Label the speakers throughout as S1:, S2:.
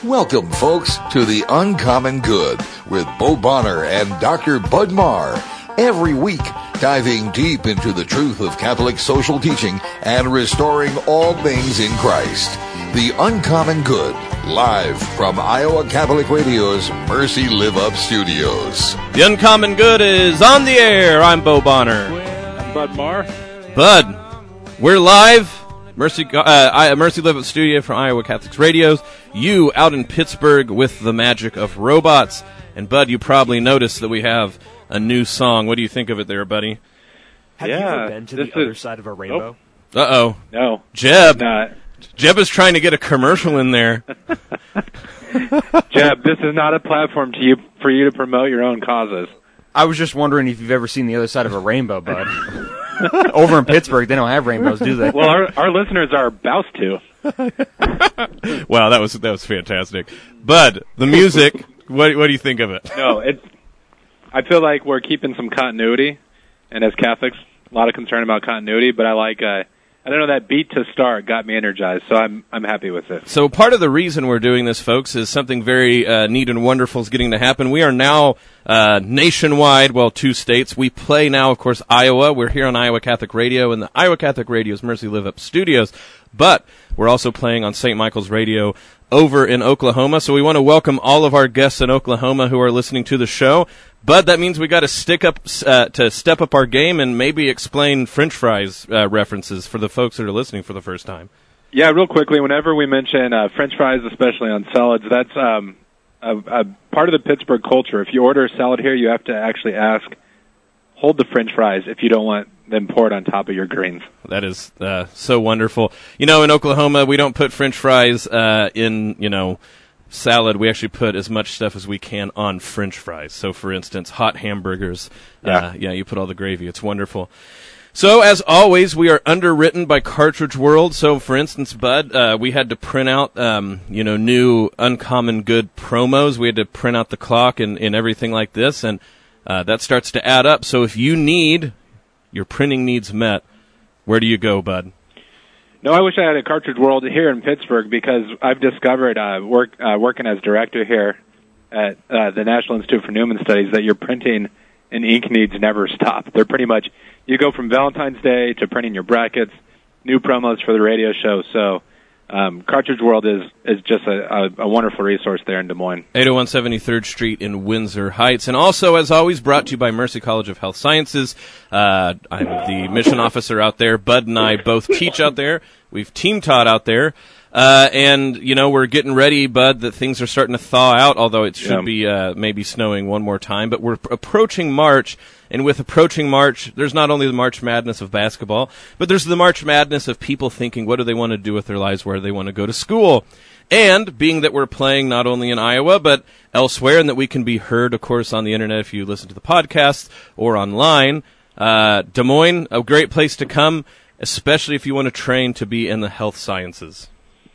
S1: Welcome, folks, to The Uncommon Good with Bo Bonner and Dr. Bud Marr. Every week, diving deep into the truth of Catholic social teaching and restoring all things in Christ. The Uncommon Good, live from Iowa Catholic Radio's Mercy Live Up Studios.
S2: The Uncommon Good is on the air. I'm Bo Bonner.
S3: I'm Bud Marr.
S2: Bud, we're live. Mercy Live Up Studio from Iowa Catholic Radios. You out in Pittsburgh with the magic of robots. And Bud, you probably noticed that we have a new song. What do you think of it there, buddy?
S4: Have you ever been to the other side of a rainbow?
S3: Nope.
S2: Uh-oh.
S3: No.
S2: Jeb.
S3: Not.
S2: Jeb is trying to get a commercial in there.
S3: Jeb, this is not a platform for you to promote your own causes.
S4: I was just wondering if you've ever seen the other side of a rainbow, Bud. Over in Pittsburgh, they don't have rainbows, do they?
S3: Well, our listeners are about to.
S2: Wow, that was fantastic. Bud, the music, what do you think of it?
S3: No, I feel like we're keeping some continuity, and as Catholics, a lot of concern about continuity, but I like, I don't know, that beat to start got me energized, so I'm happy with it.
S2: So part of the reason we're doing this, folks, is something very neat and wonderful is getting to happen. We are now nationwide, well, 2 states. We play now, of course, Iowa. We're here on Iowa Catholic Radio in the Iowa Catholic Radio's Mercy Live Up Studios, but we're also playing on St. Michael's Radio over in Oklahoma. So we want to welcome all of our guests in Oklahoma who are listening to the show. But that means we got to step up our game and maybe explain French fries references for the folks that are listening for the first time.
S3: Yeah, real quickly, whenever we mention French fries, especially on salads, that's a part of the Pittsburgh culture. If you order a salad here, you have to actually ask, hold the French fries if you don't want them poured on top of your greens.
S2: That is so wonderful. You know, in Oklahoma, we don't put French fries in, salad. We actually put as much stuff as we can on French fries. So, for instance, hot hamburgers. You put all the gravy. It's wonderful. So, as always, we are underwritten by Cartridge World. So, for instance, Bud, we had to print out, new Uncommon Good promos. We had to print out the clock and everything like this, and that starts to add up. So, if you need your printing needs met, where do you go, Bud?
S3: No, I wish I had a Cartridge World here in Pittsburgh because I've discovered, working as director here at the National Institute for Newman Studies, that your printing and ink needs never stop. They're pretty much, you go from Valentine's Day to printing your brackets, new promos for the radio show. So Cartridge World is just a wonderful resource there in Des Moines.
S2: 801 73rd Street in Windsor Heights. And also, as always, brought to you by Mercy College of Health Sciences. I'm the mission officer out there. Bud and I both teach out there. We've team taught out there. And, we're getting ready, Bud, that things are starting to thaw out, although it should be maybe snowing one more time. But we're approaching March, and with approaching March, there's not only the March Madness of basketball, but there's the March Madness of people thinking, what do they want to do with their lives, where do they want to go to school? And being that we're playing not only in Iowa, but elsewhere, and that we can be heard, of course, on the Internet if you listen to the podcast or online, Des Moines, a great place to come, especially if you want to train to be in the health sciences.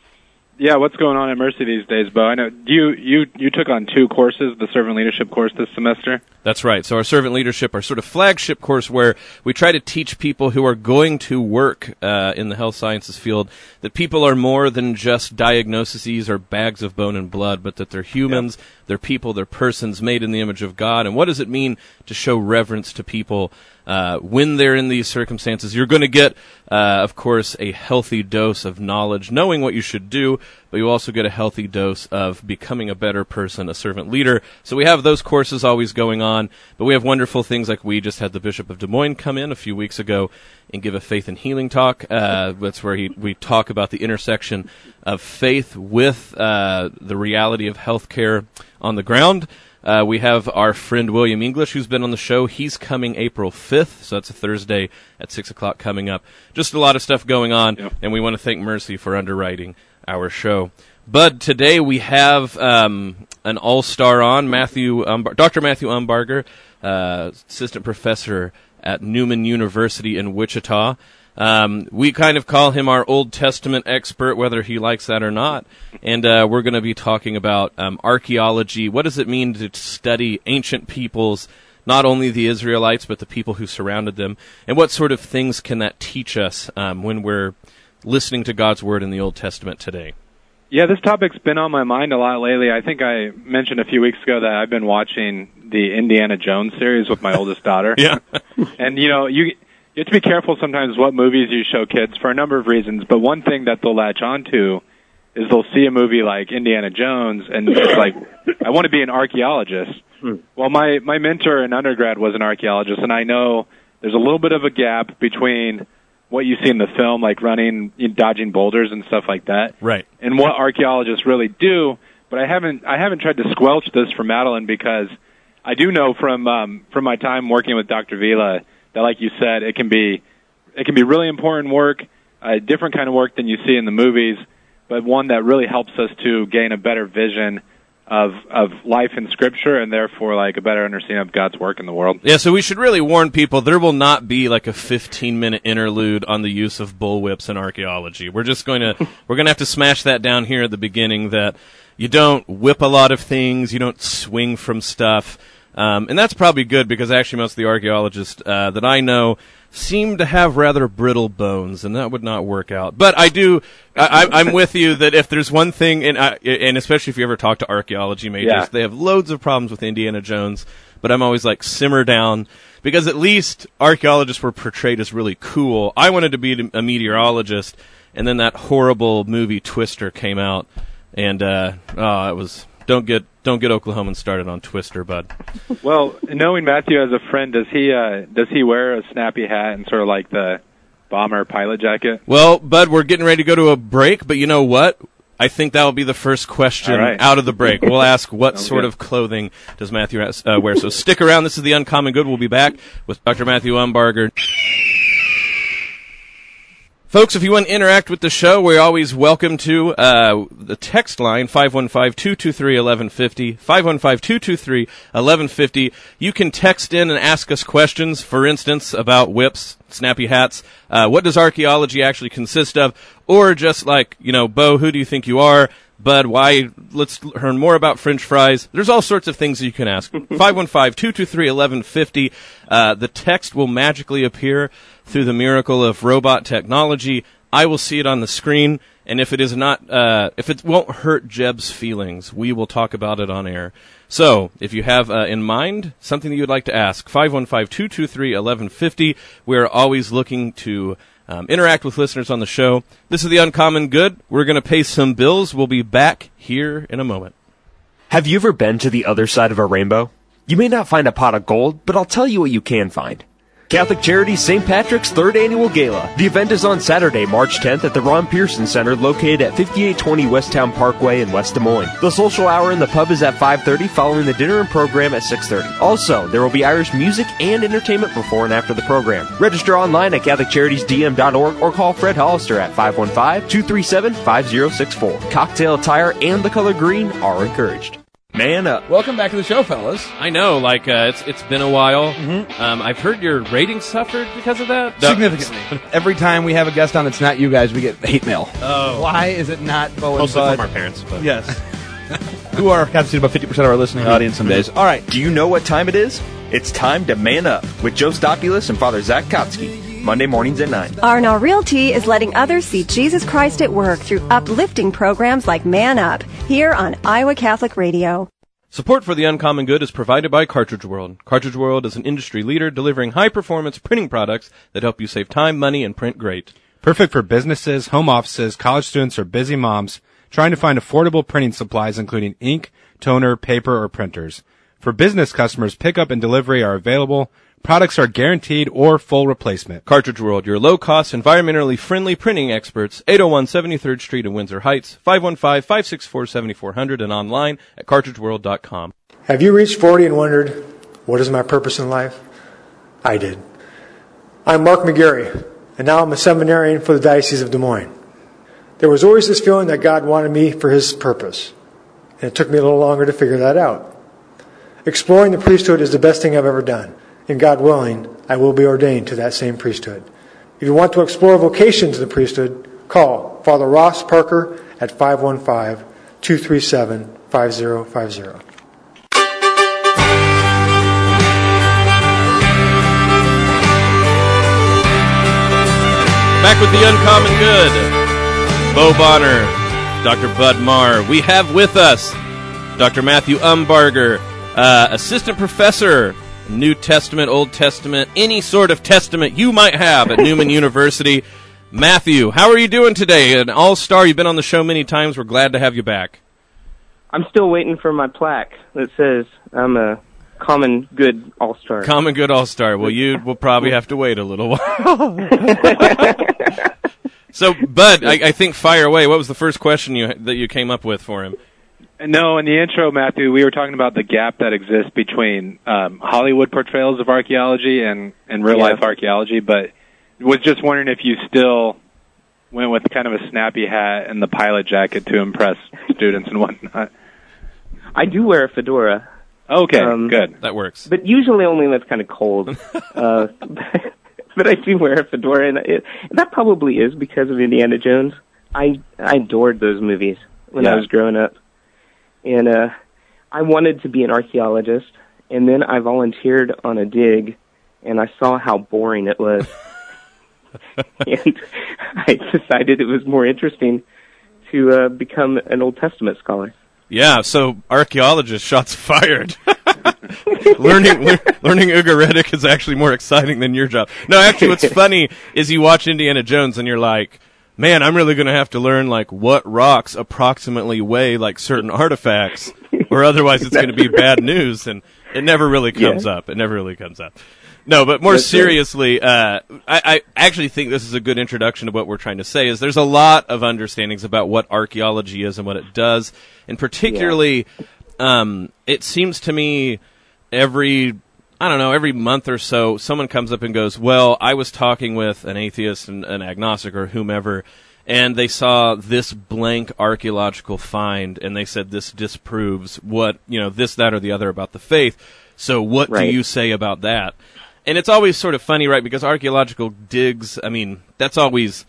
S3: Yeah, what's going on at Mercy these days, Bo? I know you took on 2 courses, the Servant Leadership course this semester.
S2: That's right. So our Servant Leadership, our sort of flagship course where we try to teach people who are going to work in the health sciences field that people are more than just diagnoses or bags of bone and blood, but that they're humans, they're people, they're persons made in the image of God. And what does it mean to show reverence to people when they're in these circumstances? You're going to get, of course, a healthy dose of knowledge, knowing what you should do, but you also get a healthy dose of becoming a better person, a servant leader. So we have those courses always going on, but we have wonderful things like we just had the Bishop of Des Moines come in a few weeks ago and give a faith and healing talk. That's where we talk about the intersection of faith with the reality of healthcare on the ground. We have our friend William English, who's been on the show. He's coming April 5th, so that's a Thursday at 6 o'clock coming up. Just a lot of stuff going on, and we want to thank Mercy for underwriting our show. Bud, today we have an all-star on, Dr. Matthew Umbarger, assistant professor at Newman University in Wichita. We kind of call him our Old Testament expert, whether he likes that or not. And we're going to be talking about archaeology. What does it mean to study ancient peoples, not only the Israelites, but the people who surrounded them? And what sort of things can that teach us when we're listening to God's Word in the Old Testament today?
S3: Yeah, this topic's been on my mind a lot lately. I think I mentioned a few weeks ago that I've been watching the Indiana Jones series with my oldest daughter.
S2: Yeah.
S3: And, you have to be careful sometimes what movies you show kids for a number of reasons, but one thing that they'll latch onto is they'll see a movie like Indiana Jones, and it's like, I want to be an archaeologist. Well, my mentor in undergrad was an archaeologist, and I know there's a little bit of a gap between what you see in the film, like running, dodging boulders and stuff like that,
S2: Right.
S3: and what archaeologists really do. But I haven't tried to squelch this for Madeline, because I do know from my time working with Dr. Vila that, like you said, it can be really important work, a different kind of work than you see in the movies, but one that really helps us to gain a better vision of life in Scripture, and therefore like a better understanding of God's work in the world.
S2: Yeah, so we should really warn people there will not be like a 15-minute interlude on the use of bullwhips in archaeology. We're going to have to smash that down here at the beginning, that you don't whip a lot of things, you don't swing from stuff. And that's probably good, because actually most of the archaeologists that I know seem to have rather brittle bones, and that would not work out. But I'm with you that if there's one thing, and especially if you ever talk to archaeology majors, they have loads of problems with Indiana Jones, but I'm always like, simmer down, because at least archaeologists were portrayed as really cool. I wanted to be a meteorologist, and then that horrible movie Twister came out, and it was... Don't get Oklahomans started on Twister, bud.
S3: Well, knowing Matthew as a friend, does he wear a snappy hat and sort of like the bomber pilot jacket?
S2: Well, bud, we're getting ready to go to a break, but you know what? I think that will be the first question out of the break. We'll ask what sort of clothing does Matthew wear. So stick around. This is The Uncommon Good. We'll be back with Dr. Matthew Umbarger. Folks, if you want to interact with the show, we're always welcome to the text line, 515-223-1150, 515-223-1150. You can text in and ask us questions, for instance, about whips, snappy hats. What does archaeology actually consist of? Or just like, Bo, who do you think you are? Bud, why? Let's learn more about French fries. There's all sorts of things that you can ask. 515-223-1150. The text will magically appear through the miracle of robot technology. I will see it on the screen, and if it is not, if it won't hurt Jeb's feelings, we will talk about it on air. So, if you have in mind something that you would like to ask, 515-223-1150. We're always looking to interact with listeners on the show. This is The Uncommon Good. We're going to pay some bills. We'll be back here in a moment.
S4: Have you ever been to the other side of a rainbow? You may not find a pot of gold, but I'll tell you what you can find. Catholic Charities St. Patrick's 3rd Annual Gala. The event is on Saturday, March 10th at the Ron Pearson Center located at 5820 Westtown Parkway in West Des Moines. The social hour in the pub is at 5:30 following the dinner and program at 6:30. Also, there will be Irish music and entertainment before and after the program. Register online at CatholicCharitiesDM.org or call Fred Hollister at 515-237-5064. Cocktail attire and the color green are encouraged. Man up.
S5: Welcome back to the show, fellas.
S2: I know, it's been a while. I've heard your ratings suffered because of that.
S5: Significantly. Every time we have a guest on that's not you guys, we get hate mail.
S2: Oh.
S5: Why is it not Bo and
S2: Mostly
S5: Bud?
S2: from our parents. But.
S5: Yes. Who are constitute about 50% of our listening audience some days. All right.
S4: Do you know what time it is? It's time to man up with Joe Stopulus and Father Zach Kotsky. Monday mornings at 9.
S6: R&R Realty is letting others see Jesus Christ at work through uplifting programs like Man Up, here on Iowa Catholic Radio.
S2: Support for The Uncommon Good is provided by Cartridge World. Cartridge World is an industry leader delivering high-performance printing products that help you save time, money, and print great.
S7: Perfect for businesses, home offices, college students, or busy moms trying to find affordable printing supplies including ink, toner, paper, or printers. For business customers, pickup and delivery are available. Products are guaranteed or full replacement.
S2: Cartridge World, your low-cost, environmentally friendly printing experts, 801 73rd Street in Windsor Heights, 515-564-7400, and online at cartridgeworld.com.
S8: Have you reached 40 and wondered, what is my purpose in life? I did. I'm Mark McGarry, and now I'm a seminarian for the Diocese of Des Moines. There was always this feeling that God wanted me for His purpose, and it took me a little longer to figure that out. Exploring the priesthood is the best thing I've ever done. And God willing, I will be ordained to that same priesthood. If you want to explore vocation to the priesthood, call Father Ross Parker at 515-237-5050.
S2: Back with The Uncommon Good. Bo Bonner, Dr. Bud Marr. We have with us Dr. Matthew Umbarger, assistant professor, New Testament, Old Testament, any sort of testament you might have at Newman University. Matthew, how are you doing today? An all-star. You've been on the show many times. We're glad to have you back.
S9: I'm still waiting for my plaque that says I'm a common good all-star.
S2: Common good all-star. Well, you will probably have to wait a little while. So, Bud, I think fire away. What was the first question that you came up with for him?
S3: No, in the intro, Matthew, we were talking about the gap that exists between Hollywood portrayals of archaeology and real-life archaeology, but was just wondering if you still went with kind of a snappy hat and the pilot jacket to impress students and whatnot.
S9: I do wear a fedora.
S3: Okay, good.
S2: That works.
S9: But usually only when it's kind of cold. But I do wear a fedora, and that probably is because of Indiana Jones. I adored those movies when I was growing up. And I wanted to be an archaeologist, and then I volunteered on a dig, and I saw how boring it was. And I decided it was more interesting to become an Old Testament scholar.
S2: Yeah, so archaeologist, shots fired. learning Ugaritic is actually more exciting than your job. No, actually, what's funny is you watch Indiana Jones and you're like, man, I'm really going to have to learn, like, what rocks approximately weigh, like, certain artifacts, or otherwise it's going to be bad news, and it never really comes up. It never really comes up. No, but more seriously, I actually think this is a good introduction to what we're trying to say, is there's a lot of understandings about what archaeology is and what it does, and particularly, it seems to me every month or so, someone comes up and goes, well, I was talking with an atheist and an agnostic or whomever, and they saw this blank archaeological find, and they said this disproves what, this, that, or the other about the faith. So what do you say about that? And it's always sort of funny, right, because archaeological digs, I mean, that's always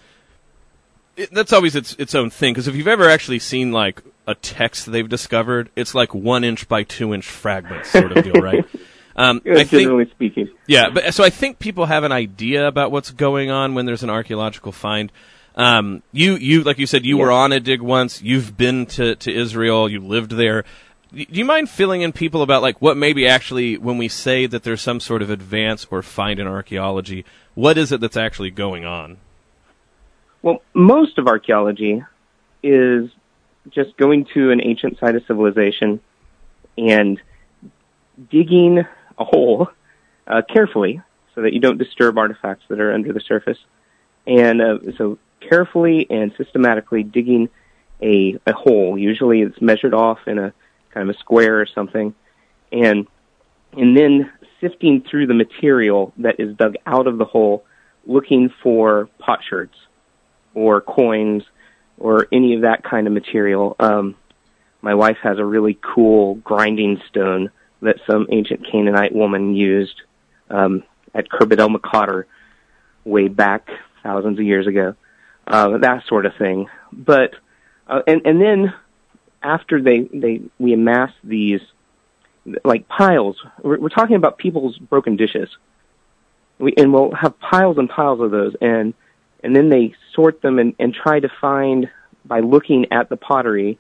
S2: its own thing, because if you've ever actually seen, like, a text they've discovered, it's like 1-inch by 2-inch fragments sort of deal, right?
S9: Generally speaking.
S2: Yeah, but so I think people have an idea about what's going on when there's an archaeological find. You like you said, you were on a dig once. You've been to Israel. You lived there. Do you mind filling in people about, like, what maybe actually, when we say that there's some sort of advance or find in archaeology, what is it that's actually going on?
S9: Well, most of archaeology is just going to an ancient site of civilization and digging a hole carefully so that you don't disturb artifacts that are under the surface. And so carefully and systematically digging a hole. Usually it's measured off in a kind of a square or something. And then sifting through the material that is dug out of the hole, looking for potsherds or coins or any of that kind of material. My wife has a really cool grinding stone that some ancient Canaanite woman used at Khirbet el-Maqater way back thousands of years ago, that sort of thing. But and then after we amass these like piles, we're talking about people's broken dishes, and we'll have piles and piles of those, and then they sort them and try to find, by looking at the pottery,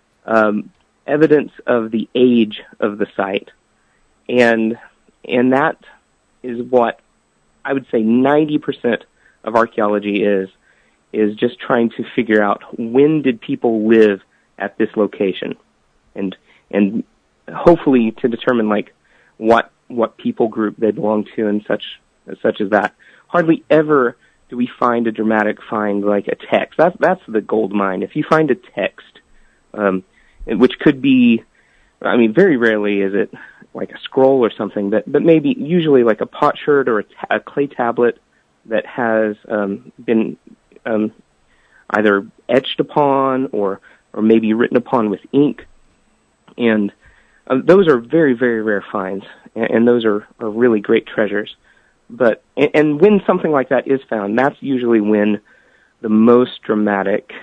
S9: evidence of the age of the site. And that is what I would say 90% of archaeology is just trying to figure out when did people live at this location, and hopefully to determine like what people group they belong to and such as that. Hardly ever do we find a dramatic find like a text. That's the gold mine. If you find a text, which could be, I mean, very rarely is it like a scroll or something, but maybe usually like a potsherd or a clay tablet that has been either etched upon or maybe written upon with ink. And those are very, very rare finds, and those are really great treasures. But and when something like that is found, that's usually when the most dramatic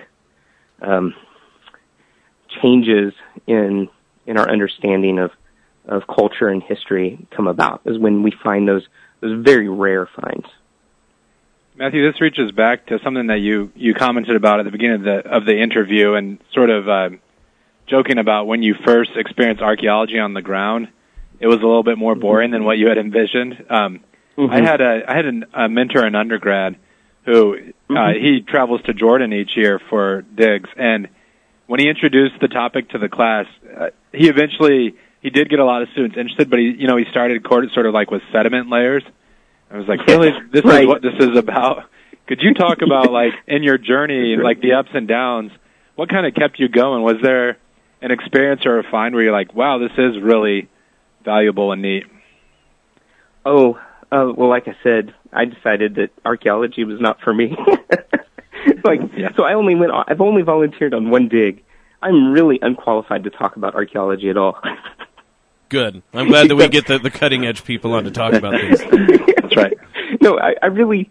S9: changes in our understanding of culture and history come about, is when we find those very rare finds.
S3: Matthew, this reaches back to something that you commented about at the beginning of the interview, and sort of joking about when you first experienced archaeology on the ground. It was a little bit more boring than what you had envisioned. I had a mentor in undergrad who he travels to Jordan each year for digs, and when he introduced the topic to the class, he did get a lot of students interested, but he started sort of like with sediment layers. I was like, really, this is what this is about? Could you talk about, like, in your journey, like the ups and downs, what kind of kept you going? Was there an experience or a find where you're like, wow, this is really valuable and neat?
S9: Well, like I said, I decided that archaeology was not for me. So I've only volunteered on one dig. I'm really unqualified to talk about archaeology at all.
S2: Good. I'm glad that we get the cutting edge people on to talk about these.
S9: That's right. No, I really,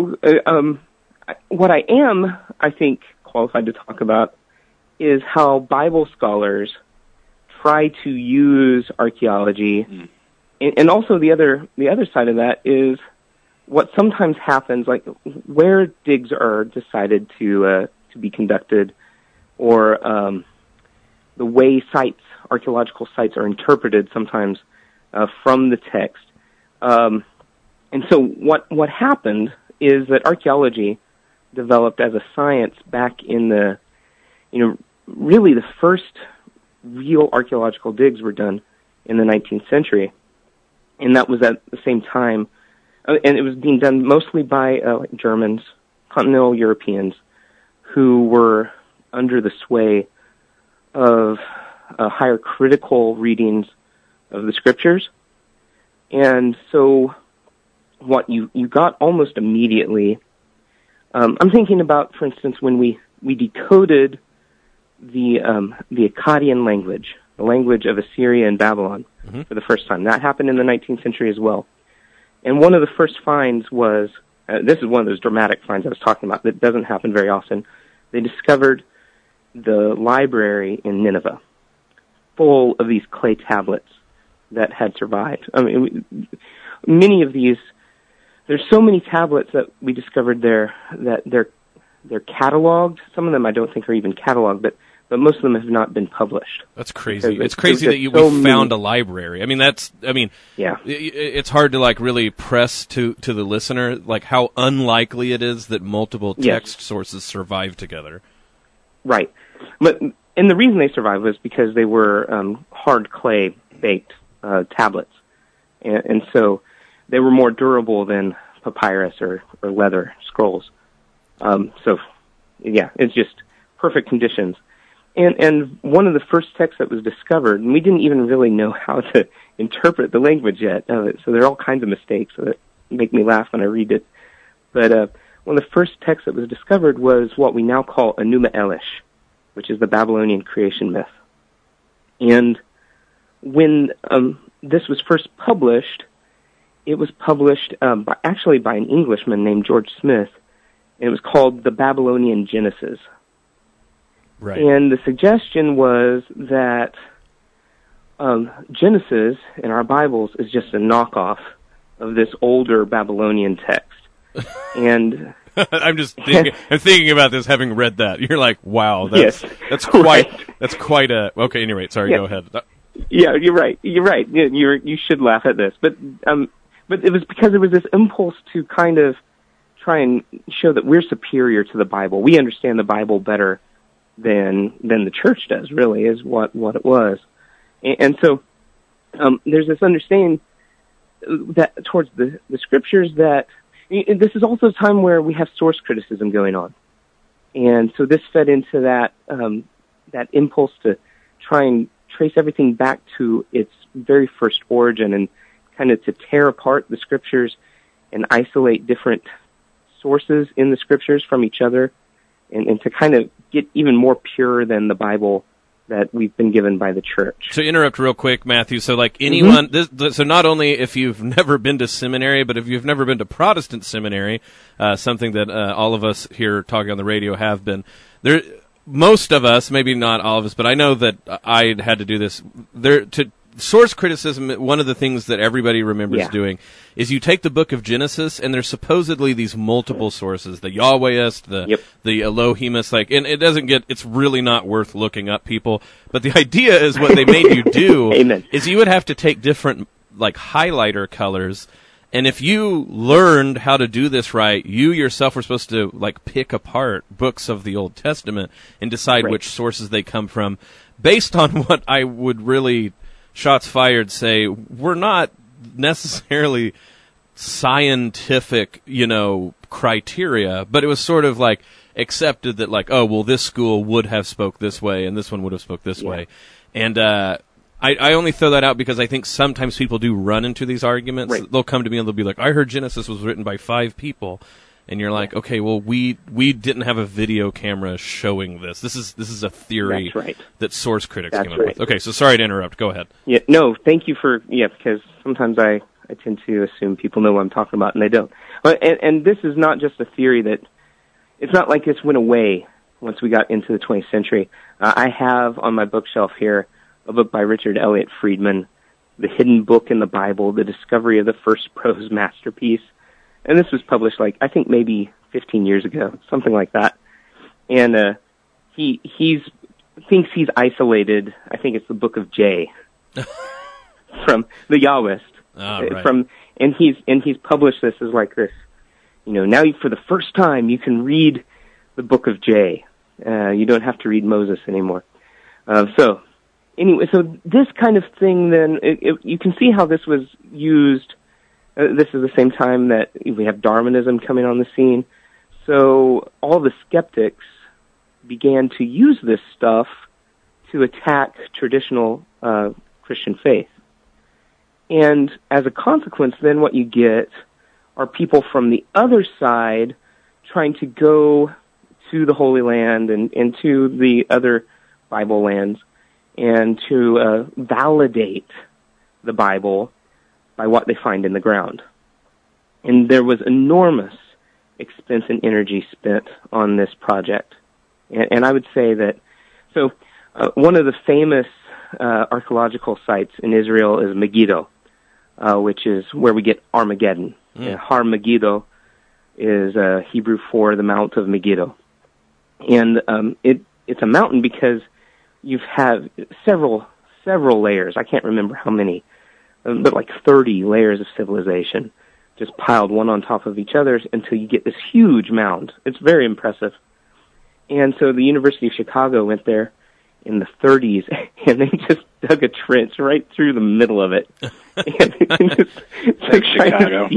S9: what I am, I think, qualified to talk about is how Bible scholars try to use archaeology, and also the other side of that is what sometimes happens, like where digs are decided to be conducted, or the way archaeological sites are interpreted sometimes from the text. And so what happened is that archaeology developed as a science back in the, really the first real archaeological digs were done in the 19th century. And that was at the same time, and it was being done mostly by Germans, continental Europeans, who were under the sway of higher critical readings of the scriptures. And so what you got almost immediately, I'm thinking about, for instance, when we decoded the Akkadian language, the language of Assyria and Babylon, for the first time. That happened in the 19th century as well. And one of the first finds was, this is one of those dramatic finds I was talking about that doesn't happen very often. They discovered the library in Nineveh, full of these clay tablets that had survived. I mean, many of these, there's so many tablets that we discovered there that they're cataloged. Some of them I don't think are even cataloged, but most of them have not been published.
S2: That's crazy. It's crazy that we found a library. I mean, yeah. It's hard to really press to the listener, like how unlikely it is that multiple text sources survive together.
S9: Right. And the reason they survived was because they were hard clay baked tablets. And so they were more durable than papyrus or leather scrolls. It's just perfect conditions. And one of the first texts that was discovered, and we didn't even really know how to interpret the language yet, so there are all kinds of mistakes that make me laugh when I read it. But one of the first texts that was discovered was what we now call Enuma Elish, which is the Babylonian creation myth. And when this was first published, it was published by an Englishman named George Smith, and it was called the Babylonian Genesis.
S2: Right.
S9: And the suggestion was that Genesis in our Bibles is just a knockoff of this older Babylonian text. And
S2: I'm thinking about this having read that. You're like, wow, that's quite a okay. Anyway, sorry, go ahead.
S9: Yeah, you're right. You should laugh at this, but it was because there was this impulse to kind of try and show that we're superior to the Bible. We understand the Bible better than the church does, really, is what it was. And so there's this understanding that towards the scriptures that this is also a time where we have source criticism going on. And so this fed into that impulse to try and trace everything back to its very first origin and kind of to tear apart the scriptures and isolate different sources in the scriptures from each other and to kind of get even more pure than the Bible that we've been given by the church.
S2: To interrupt real quick, Matthew, so like anyone, so not only if you've never been to seminary, but if you've never been to Protestant seminary, something that all of us here talking on the radio have been, most of us, maybe not all of us, but I know that I had to do this, source criticism, one of the things that everybody remembers doing is you take the book of Genesis, and there's supposedly these multiple sources, the Yahwehist, the Elohimist, and it's really not worth looking up, people. But the idea is what they made you do is you would have to take different, highlighter colors. And if you learned how to do this right, you yourself were supposed to pick apart books of the Old Testament and decide which sources they come from, based on what I would really, shots fired, say we're not necessarily scientific, criteria, but it was sort of accepted that this school would have spoke this way and this one would have spoke this way, and I only throw that out because I think sometimes people do run into these arguments. Right. They'll come to me and they'll be like, I heard Genesis was written by 5 people. And you're like, okay, well, we didn't have a video camera showing this. This is a theory that source critics came up with. Okay, so sorry to interrupt. Go ahead.
S9: Yeah, no, thank you because sometimes I tend to assume people know what I'm talking about, and they don't. And this is not just a theory that, it's not like this went away once we got into the 20th century. I have on my bookshelf here a book by Richard Elliott Friedman, The Hidden Book in the Bible, The Discovery of the First Prose Masterpiece. And this was published, I think maybe 15 years ago, something like that. And he thinks he's isolated, I think it's the Book of J, from the Yahwist.
S2: Right.
S9: And he's published this as this, now for the first time you can read the Book of J. You don't have to read Moses anymore. Anyway, so this kind of thing, then, you can see how this was used. This is the same time that we have Darwinism coming on the scene. So all the skeptics began to use this stuff to attack traditional Christian faith. And as a consequence, then what you get are people from the other side trying to go to the Holy Land and to the other Bible lands and to validate the Bible by what they find in the ground. And there was enormous expense and energy spent on this project. And I would say that, one of the famous archaeological sites in Israel is Megiddo, which is where we get Armageddon. Har Megiddo is Hebrew for the Mount of Megiddo. And it's a mountain because you've had several layers. I can't remember how many, but 30 layers of civilization just piled one on top of each other until you get this huge mound. It's very impressive. And so the University of Chicago went there in the 30s, and they just dug a trench right through the middle of it. And just
S3: Chicago.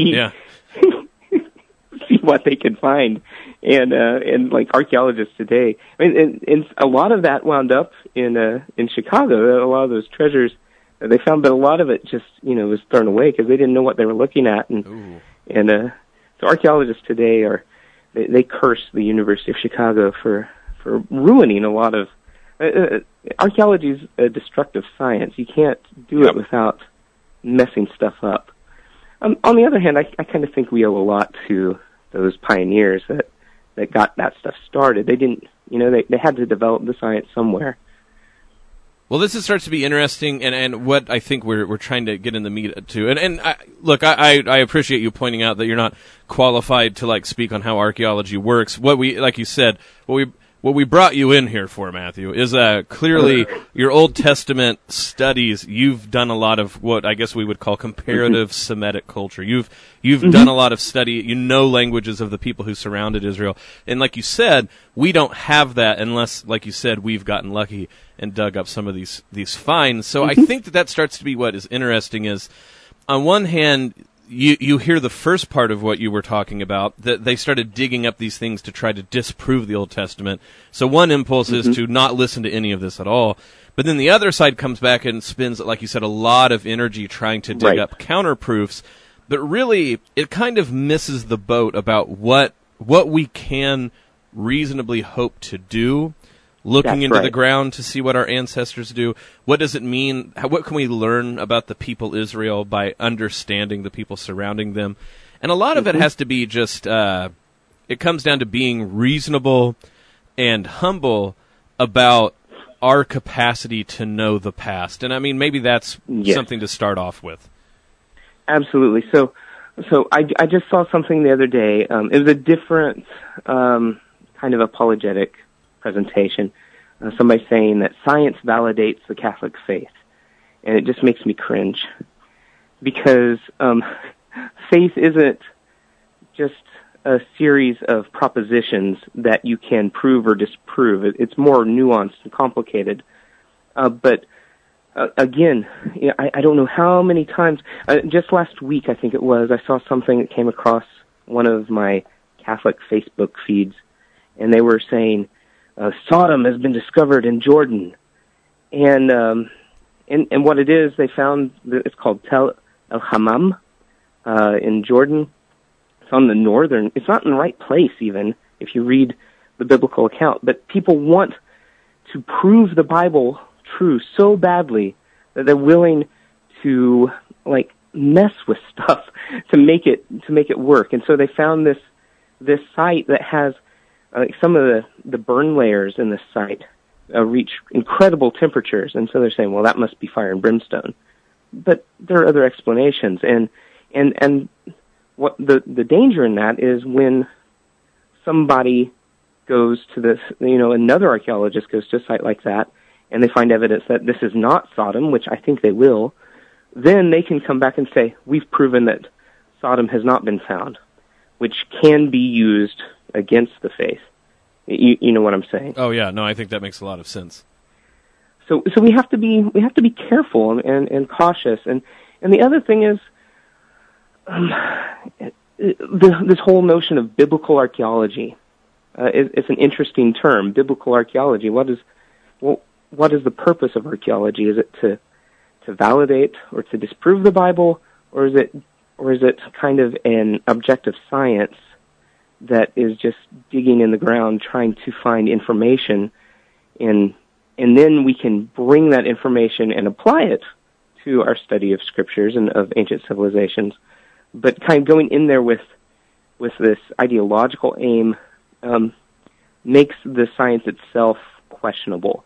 S9: See what they could find. And archaeologists today, and a lot of that wound up in Chicago. A lot of those treasures they found, but a lot of it just was thrown away because they didn't know what they were looking at. And so archaeologists today they curse the University of Chicago for ruining a lot of archaeology is a destructive science. You can't do it without messing stuff up. On the other hand, I kind of think we owe a lot to those pioneers that got that stuff started. They didn't, they had to develop the science somewhere.
S2: Well, this starts to be interesting, and what I think we're trying to get in the meat to. And I appreciate you pointing out that you're not qualified to speak on how archaeology works. What we brought you in here for, Matthew, is clearly your Old Testament studies. You've done a lot of what I guess we would call comparative Semitic culture. You've done a lot of study. You know languages of the people who surrounded Israel. And like you said, we don't have that unless, like you said, we've gotten lucky and dug up some of these finds. So I think that starts to be what is interesting is, on one hand, you hear the first part of what you were talking about, that they started digging up these things to try to disprove the Old Testament. So one impulse is to not listen to any of this at all. But then the other side comes back and spends, like you said, a lot of energy trying to dig up counterproofs. But really, it kind of misses the boat about what we can reasonably hope to do, looking into the ground to see what our ancestors do. What does it mean? What can we learn about the people Israel by understanding the people surrounding them? And a lot of it has to be just, it comes down to being reasonable and humble about our capacity to know the past? And I mean, maybe that's something to start off with.
S9: Absolutely. So I just saw something the other day. It was a different kind of apologetic presentation. Somebody saying that science validates the Catholic faith. And it just makes me cringe. Because faith isn't just a series of propositions that you can prove or disprove. It's more nuanced and complicated. But again, I don't know how many times, just last week I think it was, I saw something that came across one of my Catholic Facebook feeds, and they were saying, Sodom has been discovered in Jordan. And what it is, they found, it's called Tel El Hammam in Jordan. It's on the northern, it's not in the right place even, if you read the biblical account, but people want to prove the Bible true so badly that they're willing to, like, mess with stuff to make it work. And so they found this site that has some of the burn layers in this site reach incredible temperatures, and so they're saying, well, that must be fire and brimstone. But there are other explanations, and what the danger in that is when somebody goes to this, another archaeologist goes to a site like that, and they find evidence that this is not Sodom, which I think they will, then they can come back and say, we've proven that Sodom has not been found, which can be used against the faith. You know what I'm saying?
S2: Oh yeah, no, I think that makes a lot of sense.
S9: So we have to be careful and cautious, and the other thing is this whole notion of biblical archaeology. It's an interesting term, biblical archaeology. What is the purpose of archaeology? Is it to validate or to disprove the Bible, or is it kind of an objective science that is just digging in the ground trying to find information, and then we can bring that information and apply it to our study of scriptures and of ancient civilizations, but kind of going in there with this ideological aim makes the science itself questionable.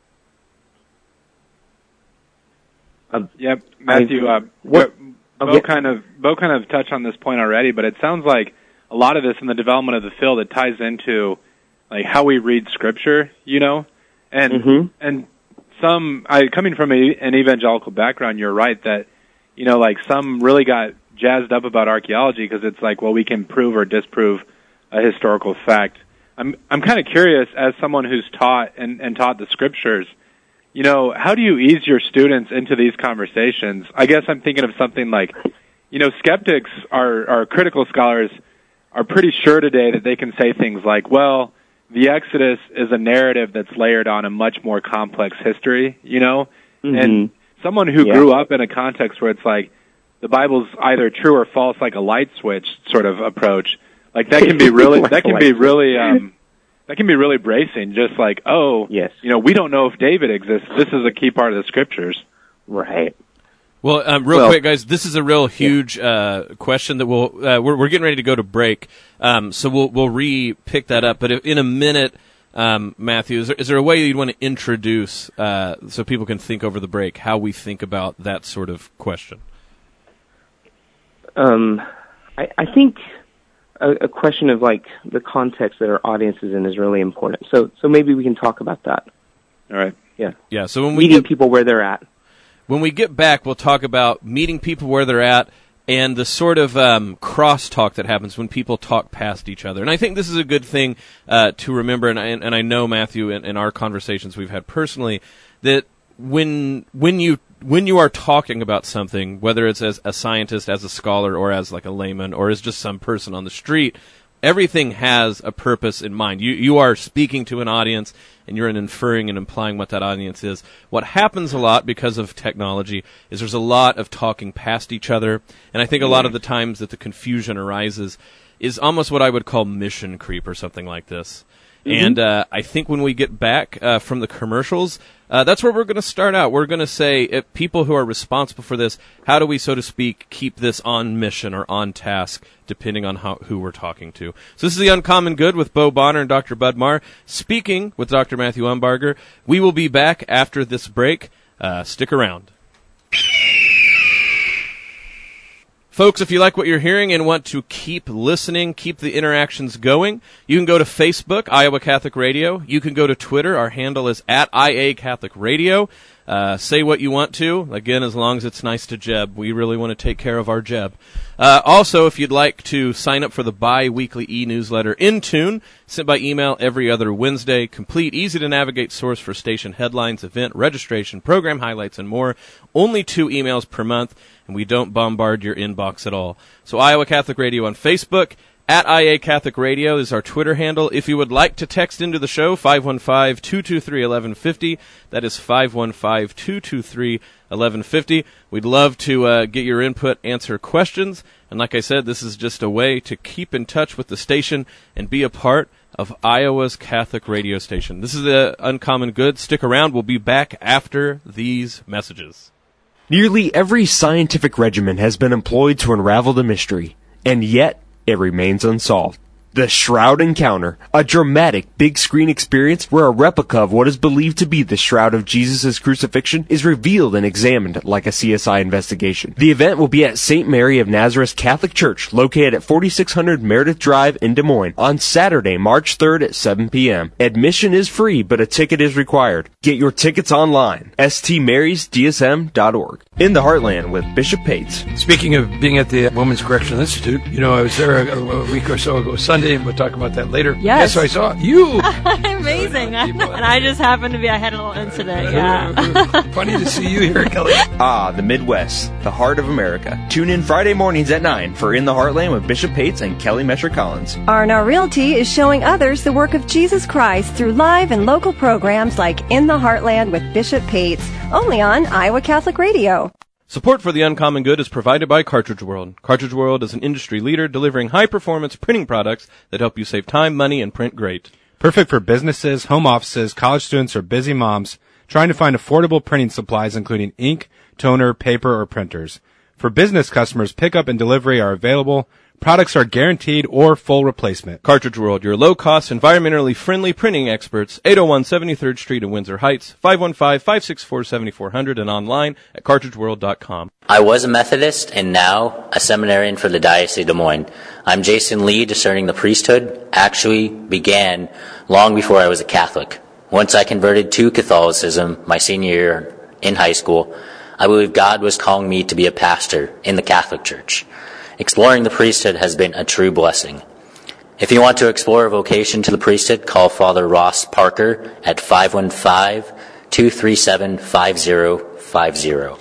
S3: Yep, Matthew. Bo kind of touched on this point already, but it sounds like a lot of this in the development of the field, it ties into like how we read Scripture, and coming from an evangelical background, you're right that like some really got jazzed up about archaeology because it's like, well, we can prove or disprove a historical fact. I'm kind of curious, as someone who's taught and taught the Scriptures, how do you ease your students into these conversations? I guess I'm thinking of something like, skeptics are critical scholars are pretty sure today that they can say things like, well, the Exodus is a narrative that's layered on a much more complex history, and someone who grew up in a context where it's like the Bible's either true or false, like a light switch sort of approach, like that can be really, that can be really bracing. Just like, we don't know if David exists. This is a key part of the Scriptures.
S9: Right.
S2: Well, real quick, guys, this is a real huge question that we're getting ready to go to break, so we'll re-pick that up. But in a minute, Matthew, is there a way you'd want to introduce so people can think over the break how we think about that sort of question?
S9: I think a question of like the context that our audience is in is really important. So maybe we can talk about that.
S3: All right.
S9: Yeah.
S2: Yeah. So when we
S9: meeting people where they're at.
S2: When we get back, we'll talk about meeting people where they're at and the sort of crosstalk that happens when people talk past each other. And I think this is a good thing to remember, and I know, Matthew, in our conversations we've had personally, that when you are talking about something, whether it's as a scientist, as a scholar, or as like a layman, or as just some person on the street, everything has a purpose in mind. You are speaking to an audience, and you're inferring and implying what that audience is. What happens a lot because of technology is there's a lot of talking past each other, and I think a lot of the times that the confusion arises is almost what I would call mission creep or something like this. And I think when we get back from the commercials, that's where we're going to start out. We're going to say, people who are responsible for this, how do we, so to speak, keep this on mission or on task, depending on who we're talking to. So this is The Uncommon Good with Bo Bonner and Dr. Bud Marr, speaking with Dr. Matthew Umbarger. We will be back after this break. Stick around. Folks, if you like what you're hearing and want to keep listening, keep the interactions going, you can go to Facebook, Iowa Catholic Radio. You can go to Twitter. Our handle is @IA Catholic Radio. Say what you want to. Again, as long as it's nice to Jeb. We really want to take care of our Jeb. Also, if you'd like to sign up for the bi-weekly e-newsletter In Tune, sent by email every other Wednesday, complete, easy-to-navigate source for station headlines, event registration, program highlights, and more. Only 2 emails per month, and we don't bombard your inbox at all. So Iowa Catholic Radio on Facebook, @IA Catholic Radio is our Twitter handle. If you would like to text into the show, 515-223-1150. That is 515-223-1150. We'd love to get your input, answer questions. And like I said, this is just a way to keep in touch with the station and be a part of Iowa's Catholic radio station. This is The Uncommon Good. Stick around. We'll be back after these messages.
S4: Nearly every scientific regimen has been employed to unravel the mystery, and yet it remains unsolved. The Shroud Encounter, a dramatic big-screen experience where a replica of what is believed to be the shroud of Jesus' crucifixion is revealed and examined like a CSI investigation. The event will be at St. Mary of Nazareth Catholic Church, located at 4600 Meredith Drive in Des Moines, on Saturday, March 3rd at 7 p.m. Admission is free, but a ticket is required. Get your tickets online, stmarysdsm.org. In the Heartland with Bishop Pates.
S10: Speaking of being at the Women's Correctional Institute, I was there a week or so ago Sunday, and we'll talk about that later.
S11: Yes.
S10: Guess who I saw? You!
S11: Amazing. And I just happened to be, I had a little incident, yeah.
S10: Funny to see you here, Kelly.
S4: The Midwest, the heart of America. Tune in Friday mornings at 9 for In the Heartland with Bishop Pates and Kelly Mesher-Collins.
S6: R&R Realty is showing others the work of Jesus Christ through live and local programs like In the Heartland with Bishop Pates, only on Iowa Catholic Radio.
S2: Support for The Uncommon Good is provided by Cartridge World. Cartridge World is an industry leader delivering high-performance printing products that help you save time, money, and print great.
S7: Perfect for businesses, home offices, college students, or busy moms trying to find affordable printing supplies including ink, toner, paper, or printers. For business customers, pickup and delivery are available. Products are guaranteed or full replacement.
S2: Cartridge World, your low-cost, environmentally friendly printing experts, 801 73rd Street in Windsor Heights, 515-564-7400, and online at cartridgeworld.com.
S12: I was a Methodist and now a seminarian for the Diocese of Des Moines. I'm Jason Lee. Discerning the priesthood actually began long before I was a Catholic. Once I converted to Catholicism my senior year in high school, I believe God was calling me to be a pastor in the Catholic Church. Exploring the priesthood has been a true blessing. If you want to explore a vocation to the priesthood, call Father Ross Parker at 515-237-5050.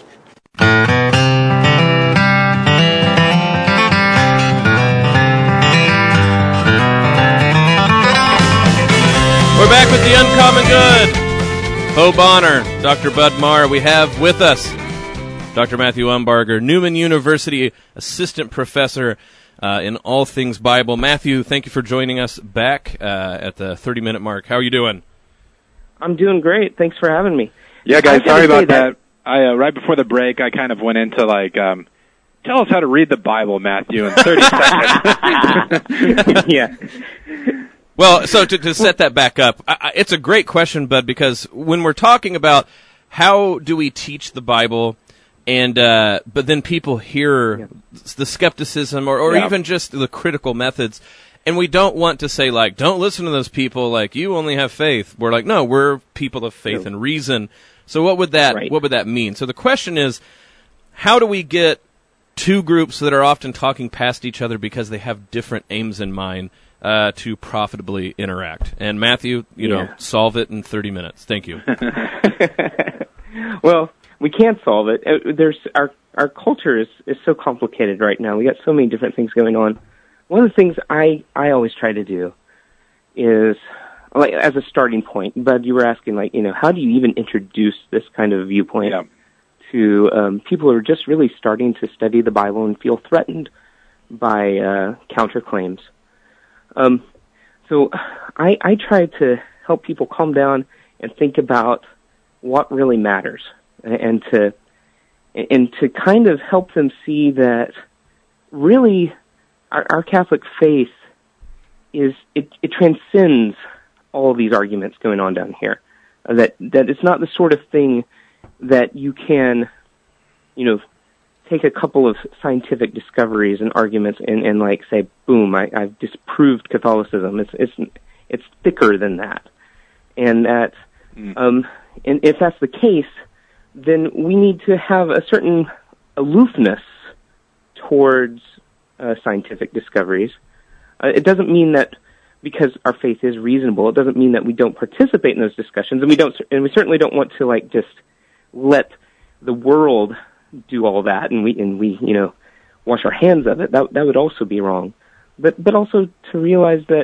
S2: We're back with The Uncommon Good. Bo Bonner, Dr. Bud Marr. We have with us Dr. Matthew Umbarger, Newman University assistant professor in all things Bible. Matthew, thank you for joining us back at the 30-minute mark. How are you doing?
S9: I'm doing great. Thanks for having me.
S3: Yeah, guys, sorry about that. I right before the break, I kind of went into tell us how to read the Bible, Matthew, in 30 seconds.
S9: Yeah.
S2: Well, so to set that back up, it's a great question, Bud, because when we're talking about how do we teach the Bible, and but then people hear the skepticism or even just the critical methods, and we don't want to say, don't listen to those people, you only have faith. We're like, no, we're people of faith and reason. So what would that mean? So the question is, how do we get two groups that are often talking past each other because they have different aims in mind to profitably interact? And Matthew, solve it in 30 minutes. Thank you.
S9: Well, we can't solve it. There's our culture is so complicated right now. We got so many different things going on. One of the things I always try to do is, as a starting point, Bud, you were asking, how do you even introduce this kind of viewpoint to people who are just really starting to study the Bible and feel threatened by counterclaims? So So I try to help people calm down and think about what really matters, and to kind of help them see that really our Catholic faith it transcends all of these arguments going on down here. That it's not the sort of thing that you can, take a couple of scientific discoveries and arguments and like say, boom, I've disproved Catholicism. It's thicker than that, and that and if that's the case, then we need to have a certain aloofness towards scientific discoveries. It doesn't mean that because our faith is reasonable, it doesn't mean that we don't participate in those discussions, and we certainly don't want to like just let the world do all that, and we wash our hands of it. That would also be wrong. But also to realize that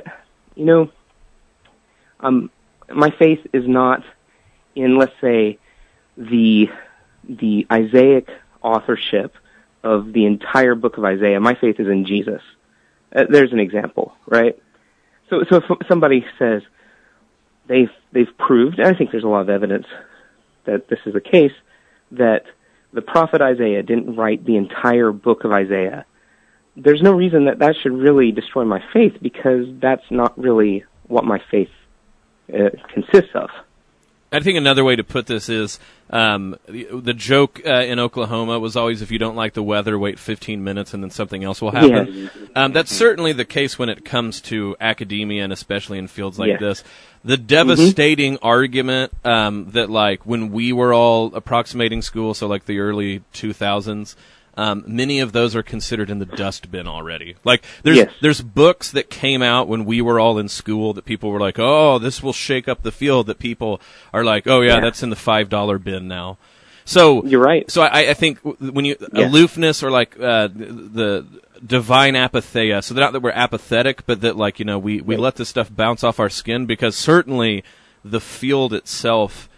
S9: my faith is not in, let's say, the Isaiac authorship of the entire book of Isaiah. My faith is in Jesus. There's an example, right? So if somebody says they've proved, and I think there's a lot of evidence that this is the case, that the prophet Isaiah didn't write the entire book of Isaiah, there's no reason that should really destroy my faith, because that's not really what my faith consists of.
S2: I think another way to put this is the joke in Oklahoma was always, if you don't like the weather, wait 15 minutes and then something else will happen.
S9: Yeah.
S2: That's certainly the case when it comes to academia, and especially in fields like this. The devastating argument that, like, when we were all approximating school, so like the early 2000s, many of those are considered in the dustbin already. Like, there's books that came out when we were all in school that people were like, oh, this will shake up the field, that people are like, oh, yeah, that's in the $5 bin now. So
S9: you're right.
S2: So I think when you aloofness, or like the divine apatheia, so not that we're apathetic, but that, like, we let this stuff bounce off our skin, because certainly the field itself,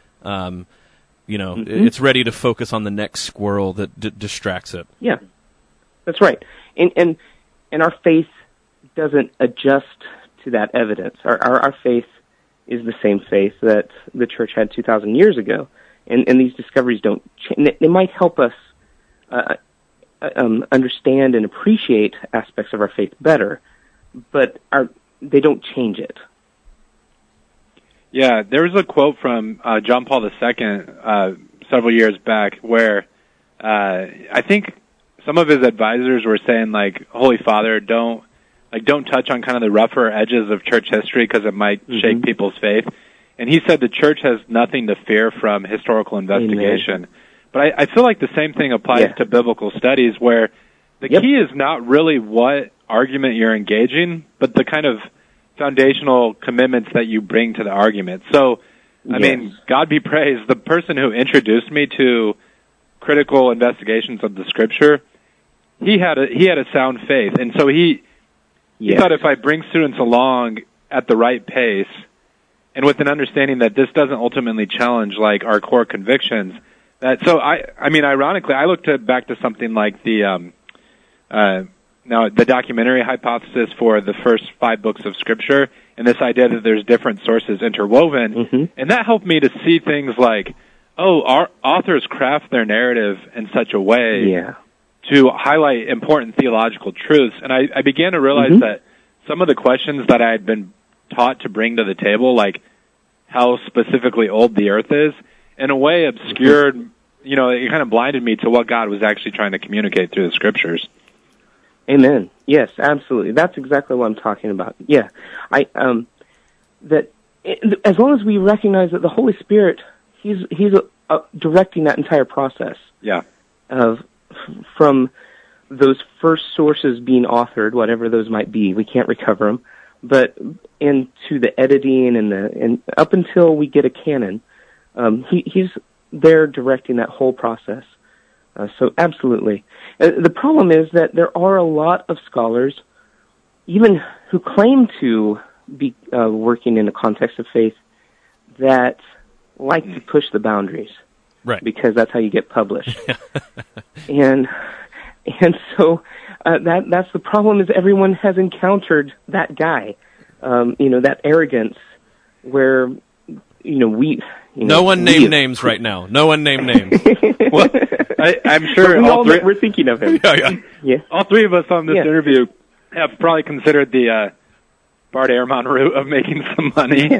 S2: it's ready to focus on the next squirrel that distracts it.
S9: Yeah, that's right. And our faith doesn't adjust to that evidence. Our faith is the same faith that the church had 2,000 years ago. And these discoveries don't change. They might help us understand and appreciate aspects of our faith better, but they don't change it.
S3: Yeah, there was a quote from John Paul II several years back where I think some of his advisors were saying, like, Holy Father, don't touch on kind of the rougher edges of church history because it might shake people's faith. And he said the church has nothing to fear from historical investigation. Amen. But I feel like the same thing applies to biblical studies, where the key is not really what argument you're engaging, but the kind of foundational commitments that you bring to the argument. So, I mean, God be praised, the person who introduced me to critical investigations of the Scripture, he had a sound faith, and so he thought if I bring students along at the right pace, and with an understanding that this doesn't ultimately challenge, like, our core convictions, I mean, ironically, I looked back to something like the documentary hypothesis for the first 5 books of Scripture, and this idea that there's different sources interwoven, and that helped me to see things like, our authors craft their narrative in such a way to highlight important theological truths, and I began to realize that some of the questions that I had been taught to bring to the table, like how specifically old the earth is, in a way obscured, it kind of blinded me to what God was actually trying to communicate through the Scriptures.
S9: Amen. Yes, absolutely. That's exactly what I'm talking about. Yeah. As long as we recognize that the Holy Spirit, He's directing that entire process. Yeah. From those first sources being authored, whatever those might be, we can't recover them, but into the editing and up until we get a canon, He's there directing that whole process. So absolutely. The problem is that there are a lot of scholars, even who claim to be working in the context of faith, that like to push the boundaries. Right. Because that's how you get published. and so that's the problem, is everyone has encountered that guy that arrogance where,
S2: no one name names right now. No one name names.
S3: Well, I'm sure
S9: we're thinking of him.
S3: Yeah. All three of us on this interview have probably considered the Bart Ehrman route of making some money.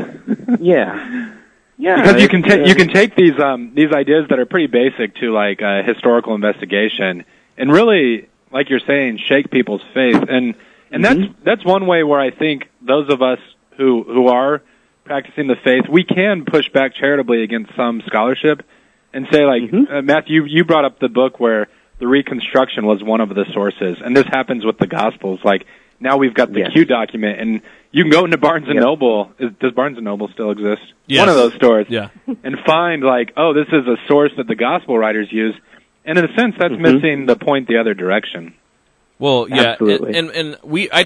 S9: Yeah.
S3: Because you can take these ideas that are pretty basic to like historical investigation and really, like you're saying, shake people's faith. And that's one way where I think those of us who are practicing the faith, we can push back charitably against some scholarship and say, like, Matthew, you brought up the book where the reconstruction was one of the sources, and this happens with the Gospels. Like, now we've got the Q document, and you can go into Barnes & Noble. Does Barnes & Noble still exist?
S2: Yes.
S3: One of those stores.
S2: Yeah.
S3: And find, like, oh, this is a source that the Gospel writers use. And in a sense, that's missing the point the other direction.
S2: Well, yeah,
S9: absolutely.
S2: And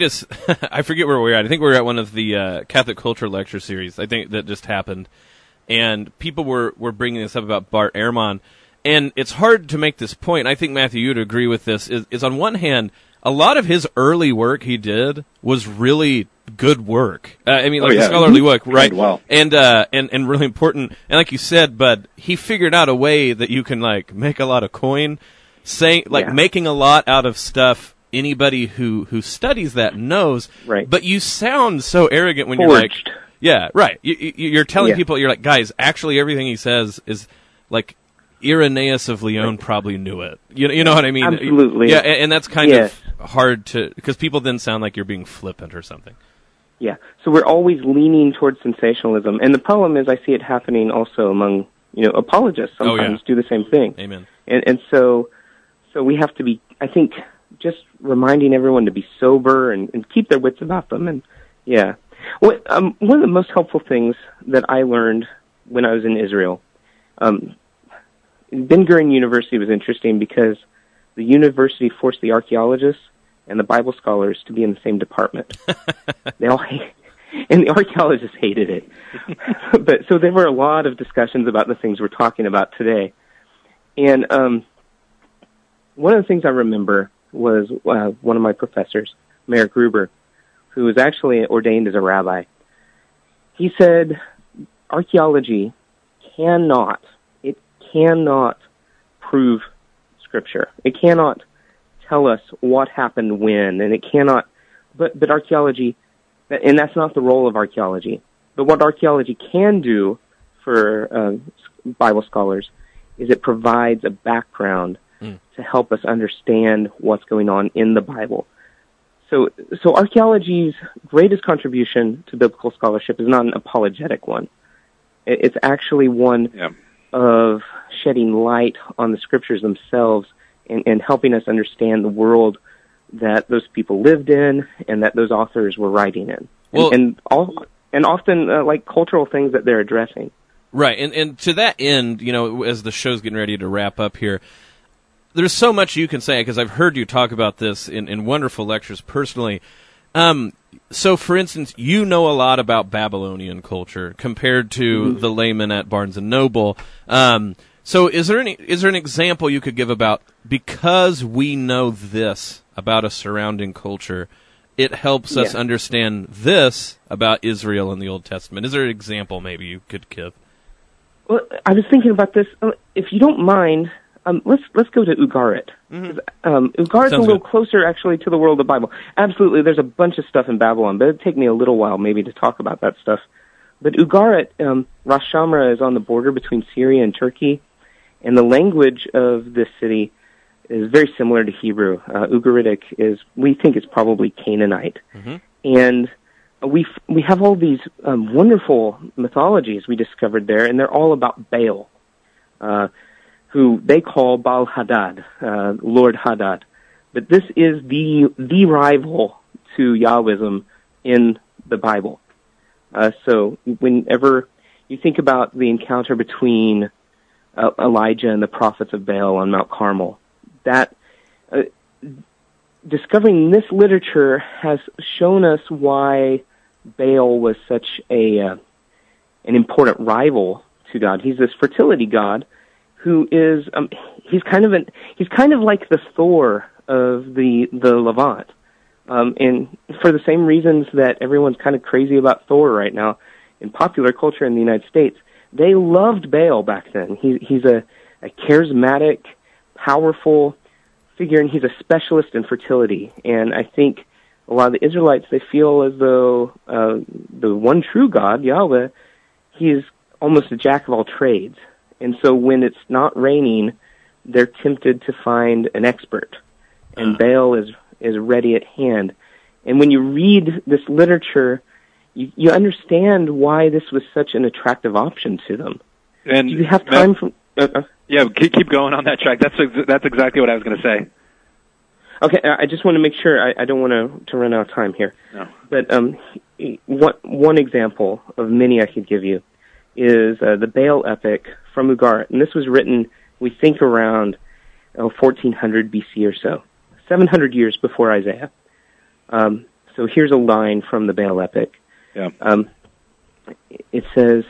S2: I forget where we were at. I think we were at one of the Catholic Culture Lecture Series. I think that just happened. And people were bringing this up about Bart Ehrman. And it's hard to make this point. I think, Matthew, you'd agree with this, is on one hand, a lot of his early work he did was really good work. Scholarly work, right?
S3: Well.
S2: And really important. And like you said, but he figured out a way that you can, like, make a lot of coin, making a lot out of stuff anybody who studies that knows.
S9: Right.
S2: But you sound so arrogant when
S9: Forged.
S2: you're like, yeah, right. You're telling people, you're like, guys, actually everything he says is like Irenaeus of Lyon probably knew it. You know what I mean?
S9: Absolutely.
S2: Yeah, and that's kind of hard to, because people then sound like you're being flippant or something.
S9: Yeah. So we're always leaning towards sensationalism, and the problem is I see it happening also among apologists. Sometimes do the same thing.
S2: Amen.
S9: And so we have to be, I think, just reminding everyone to be sober and keep their wits about them. And one of the most helpful things that I learned when I was in Israel, Ben Gurion University was interesting because the university forced the archaeologists and the Bible scholars to be in the same department. And the archaeologists hated it. But so there were a lot of discussions about the things we're talking about today. And one of the things I remember was one of my professors, Mayor Gruber, who was actually ordained as a rabbi. He said, archaeology cannot prove Scripture. It cannot tell us what happened when, and it cannot, but archaeology, and that's not the role of archaeology. But what archaeology can do for Bible scholars is it provides a background to help us understand what's going on in the Bible. So archaeology's greatest contribution to biblical scholarship is not an apologetic one. It's actually one of shedding light on the Scriptures themselves and helping us understand the world that those people lived in and that those authors were writing in.
S2: Well,
S9: and often like cultural things that they're addressing.
S2: Right, and to that end, as the show's getting ready to wrap up here, there's so much you can say, because I've heard you talk about this in wonderful lectures personally. So, for instance, you know a lot about Babylonian culture compared to the layman at Barnes & Noble. So is there an example you could give about, because we know this about a surrounding culture, it helps us understand this about Israel in the Old Testament? Is there an example maybe you could give?
S9: Well, I was thinking about this. If you don't mind, let's go to Ugarit. Ugarit's a little closer, actually, to the world of the Bible. Absolutely, there's a bunch of stuff in Babylon, but it'd take me a little while maybe to talk about that stuff. But Ugarit, Ras Shamra is on the border between Syria and Turkey, and the language of this city is very similar to Hebrew. Ugaritic we think it's probably Canaanite. And we have all these wonderful mythologies we discovered there, and they're all about Baal, who they call Baal Hadad, Lord Hadad. But this is the rival to Yahwism in the Bible. So whenever you think about the encounter between Elijah and the prophets of Baal on Mount Carmel, that discovering this literature has shown us why Baal was such an important rival to God. He's this fertility god who is he's kind of like the Thor of the Levant. And for the same reasons that everyone's kind of crazy about Thor right now in popular culture in the United States, they loved Baal back then. He's a charismatic, powerful figure, and he's a specialist in fertility. And I think a lot of the Israelites, they feel as though the one true God, Yahweh, he's almost a jack of all trades. And so when it's not raining, they're tempted to find an expert. And Baal is ready at hand. And when you read this literature, you understand why this was such an attractive option to them.
S3: And
S9: do you have time for...
S3: Yeah, keep going on that track. That's exactly what I was going to say.
S9: Okay, I just want to make sure I don't want to run out of time here.
S3: No.
S9: But one example of many I could give you is the Baal epic from Ugarit. And this was written, we think, around 1400 BC or so, 700 years before Isaiah. So here's a line from the Baal epic.
S3: Yeah.
S9: It says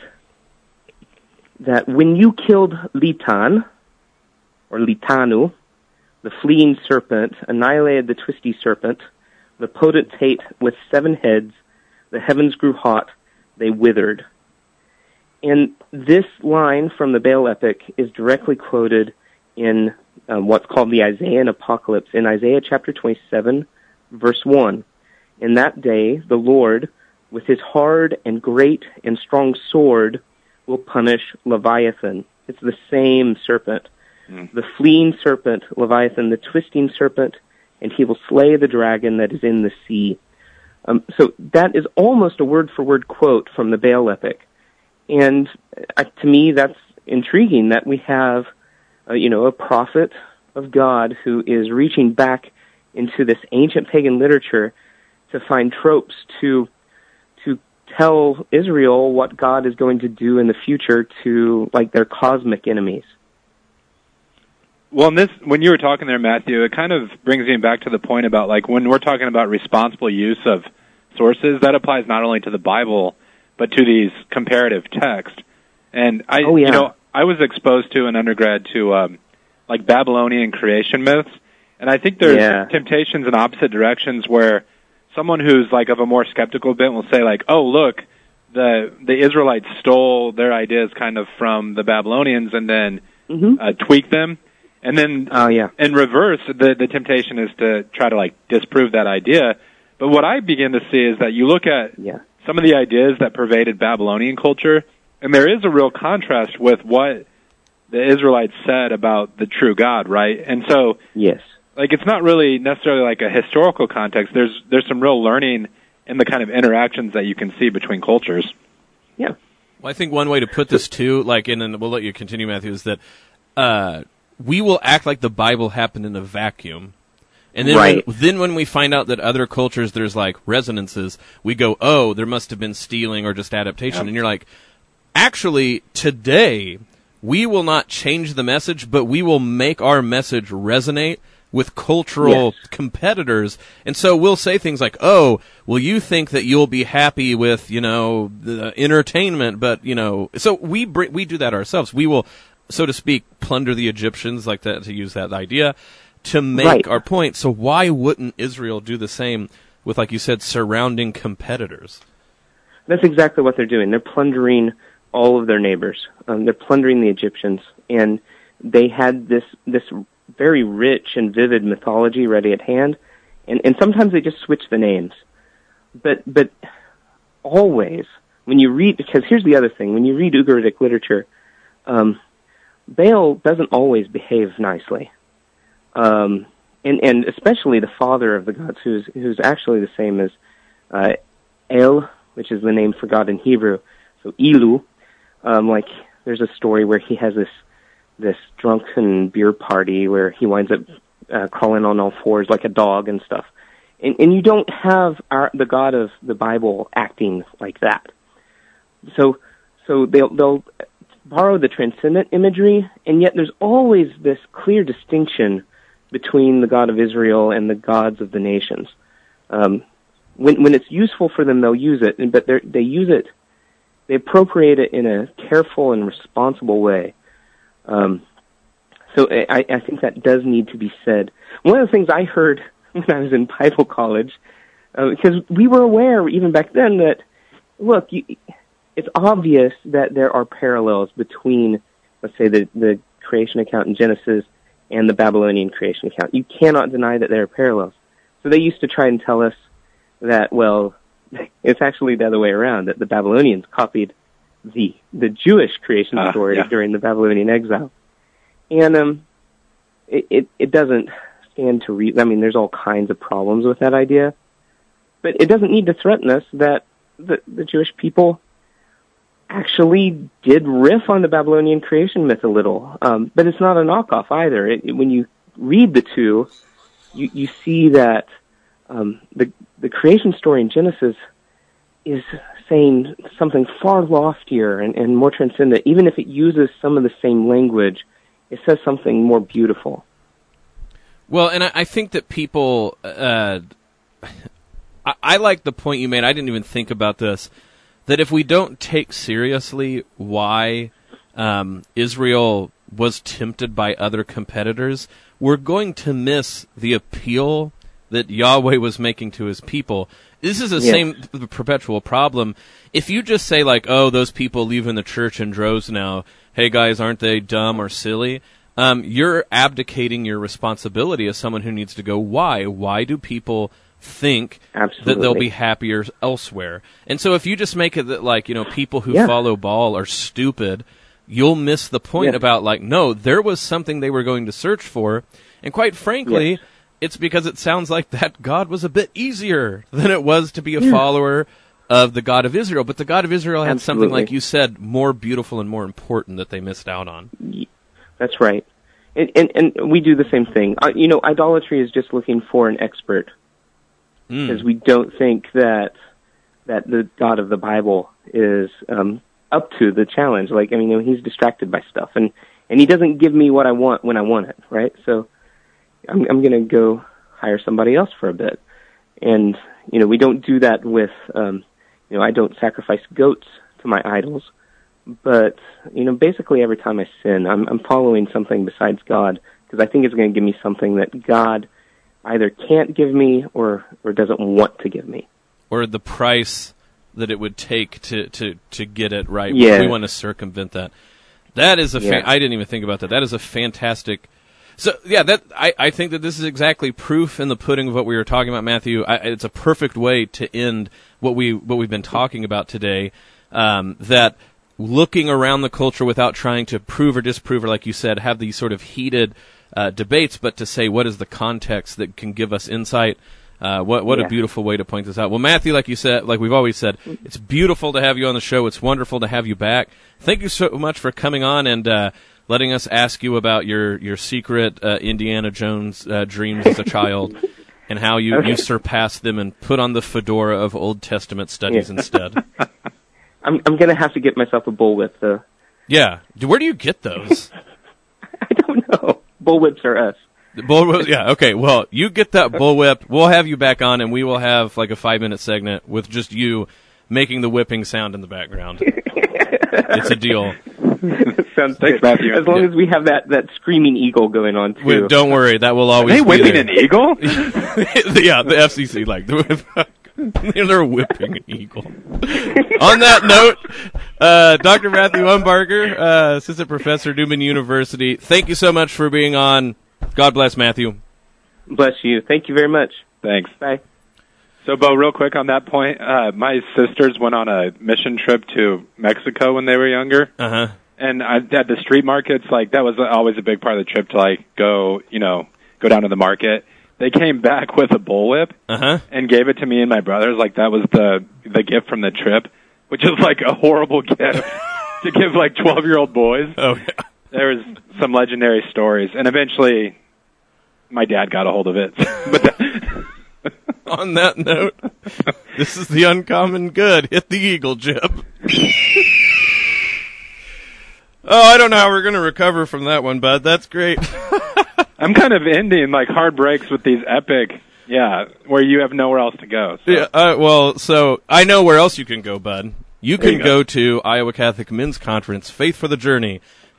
S9: that when you killed Litan, or Litanu, the fleeing serpent, annihilated the twisty serpent, the potentate with 7 heads, the heavens grew hot, they withered. And this line from the Baal epic is directly quoted in what's called the Isaiah Apocalypse, in Isaiah chapter 27, verse 1. In that day, the Lord, with his hard and great and strong sword, will punish Leviathan. It's the same serpent. The fleeing serpent, Leviathan, the twisting serpent, and he will slay the dragon that is in the sea. So that is almost a word-for-word quote from the Baal epic. And to me, that's intriguing that we have, a prophet of God who is reaching back into this ancient pagan literature to find tropes to tell Israel what God is going to do in the future to, like, their cosmic enemies.
S3: Well, when you were talking there, Matthew, it kind of brings me back to the point about, like, when we're talking about responsible use of sources, that applies not only to the Bible, but to these comparative texts. And I was exposed to in undergrad to, like, Babylonian creation myths, and I think there's temptations in opposite directions where someone who's, like, of a more skeptical bent will say, like, oh, look, the Israelites stole their ideas kind of from the Babylonians and then tweak them. And then in reverse, the temptation is to try to, like, disprove that idea. But what I begin to see is that you look at some of the ideas that pervaded Babylonian culture, and there is a real contrast with what the Israelites said about the true God, right? And so, like, it's not really necessarily like a historical context. There's some real learning in the kind of interactions that you can see between cultures.
S9: Yeah.
S2: Well, I think one way to put this too, like, and we'll let you continue, Matthew, is that we will act like the Bible happened in a vacuum. And then when we find out that other cultures, there's, like, resonances, we go, oh, there must have been stealing or just adaptation. And you're like, actually, today, we will not change the message, but we will make our message resonate with cultural competitors. And so we'll say things like, oh, well, you think that you'll be happy with, the entertainment, but, so we do that ourselves. We will, so to speak, plunder the Egyptians, like that, to use that idea, to make our point. So why wouldn't Israel do the same with, like you said, surrounding competitors?
S9: That's exactly what they're doing. They're plundering all of their neighbors. They're plundering the Egyptians. And they had this very rich and vivid mythology ready at hand. And sometimes they just switch the names. But always, when you read, because here's the other thing, when you read Ugaritic literature, Baal doesn't always behave nicely. And especially the father of the gods, who's actually the same as El, which is the name for God in Hebrew. So Elu, like, there's a story where he has this drunken beer party where he winds up crawling on all fours like a dog and stuff. And you don't have the God of the Bible acting like that. So they'll borrow the transcendent imagery, and yet there's always this clear distinction between the God of Israel and the gods of the nations. When it's useful for them, they'll use it, but they use it, they appropriate it in a careful and responsible way. So I think that does need to be said. One of the things I heard when I was in Bible college, because we were aware even back then that, look, it's obvious that there are parallels between, let's say, the creation account in Genesis and the Babylonian creation account. You cannot deny that there are parallels. So they used to try and tell us that, well, it's actually the other way around, that the Babylonians copied the Jewish creation story during the Babylonian exile. And it doesn't stand to reason. I mean, there's all kinds of problems with that idea, but it doesn't need to threaten us that the Jewish people actually did riff on the Babylonian creation myth a little. But it's not a knockoff either. When you read the two, you see that the creation story in Genesis is saying something far loftier and more transcendent. Even if it uses some of the same language, it says something more beautiful.
S2: Well, and I think that people... I like the point you made. I didn't even think about this. That if we don't take seriously why Israel was tempted by other competitors, we're going to miss the appeal that Yahweh was making to his people. This is the same perpetual problem. If you just say, like, oh, those people leaving the church in droves now, hey guys, aren't they dumb or silly? You're abdicating your responsibility as someone who needs to go, why? Why do people think that they'll be happier elsewhere? And so if you just make it that, like, you know, people who follow Baal are stupid, you'll miss the point about, like, no, there was something they were going to search for. And quite frankly, it's because it sounds like that God was a bit easier than it was to be a follower of the God of Israel. But the God of Israel had something, like you said, more beautiful and more important that they missed out on.
S9: That's right. And we do the same thing. You know, idolatry is just looking for an expert. Because we don't think that the God of the Bible is up to the challenge. Like, I mean, you know, he's distracted by stuff. And he doesn't give me what I want when I want it, right? So I'm going to go hire somebody else for a bit. And, you know, we don't do that with, you know, I don't sacrifice goats to my idols. But, you know, basically every time I sin, I'm following something besides God, because I think it's going to give me something that God either can't give me or doesn't want to give me.
S2: Or the price that it would take to get it right. We want to circumvent that. That is I didn't even think about that. That is a fantastic... So, yeah, I think that this is exactly proof in the pudding of what we were talking about, Matthew. It's a perfect way to end what we've been talking about today, that looking around the culture without trying to prove or disprove, or like you said, have these sort of heated debates, but to say what is the context that can give us insight. What a beautiful way to point this out. Well, Matthew, like you said, like we've always said, it's beautiful to have you on the show. It's wonderful to have you back. Thank you so much for coming on and letting us ask you about your secret Indiana Jones dreams as a child and how you surpassed them and put on the fedora of Old Testament studies instead.
S9: I'm going to have to get myself a bullwhip, though.
S2: Yeah. Where do you get those?
S9: I don't know. Bullwhips are us.
S2: The bullwhip, yeah, okay. Well, you get that bullwhip. We'll have you back on, and we will have like a 5-minute segment with just you making the whipping sound in the background. It's a deal.
S9: Sounds Thanks, Matthew. As long as we have that screaming eagle going on, too.
S2: Don't worry. That will always
S3: be whipping
S2: there.
S3: An eagle?
S2: Yeah, the FCC, like, they're whipping an eagle. On that note, Dr. Matthew Umbarger, Assistant Professor, Newman University, thank you so much for being on. God bless, Matthew.
S9: Bless you. Thank you very much.
S3: Thanks.
S9: Bye.
S3: So, Bo, real quick on that point, my sisters went on a mission trip to Mexico when they were younger.
S2: Uh-huh.
S3: And at the street markets, like, that was always a big part of the trip to, like, go down to the market. They came back with a bullwhip and gave it to me and my brothers. Like, that was the gift from the trip, which is, like, a horrible gift to give, like, 12-year-old boys.
S2: Oh, yeah.
S3: There was some legendary stories, and eventually my dad got a hold of it. But
S2: on that note, this is the Uncommon Good. Hit the eagle, Jib. Oh, I don't know how we're going to recover from that one, bud. That's great.
S3: I'm kind of ending like hard breaks with these epic, where you have nowhere else to go. So.
S2: Yeah, well, so I know where else you can go, bud. You can go to Iowa Catholic Men's Conference, Faith for the Journey.